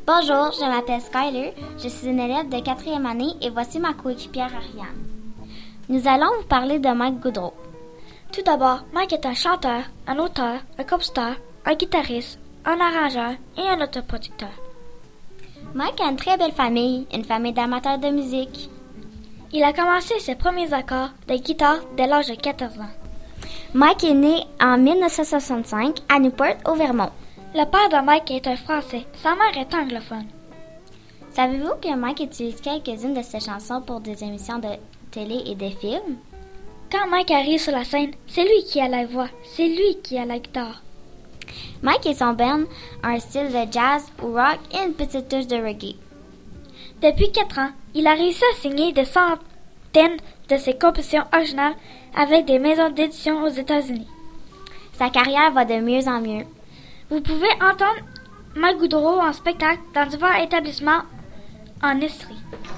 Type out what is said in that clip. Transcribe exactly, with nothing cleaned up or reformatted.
Bonjour, je m'appelle Skyler, je suis une élève de quatrième année et voici ma coéquipière Ariane. Nous allons vous parler de Mike Goodrow. Tout d'abord, Mike est un chanteur, un auteur, un compositeur, un guitariste, un arrangeur et un autoproducteur. Mike a une très belle famille, une famille d'amateurs de musique. Il a commencé ses premiers accords de guitare dès l'âge de quatorze ans. Mike est né en dix-neuf cent soixante-cinq à Newport, au Vermont. Le père de Mike est un Français, sa mère est anglophone. Savez-vous que Mike utilise quelques-unes de ses chansons pour des émissions de télé et des films? Quand Mike arrive sur la scène, c'est lui qui a la voix, c'est lui qui a la guitare. Mike et son band ont un style de jazz ou rock et une petite touche de reggae. Depuis quatre ans, il a réussi à signer des centaines de ses compositions originales avec des maisons d'édition aux États-Unis. Sa carrière va de mieux en mieux. Vous pouvez entendre Mike Goodrow en spectacle dans divers établissements en Estrie.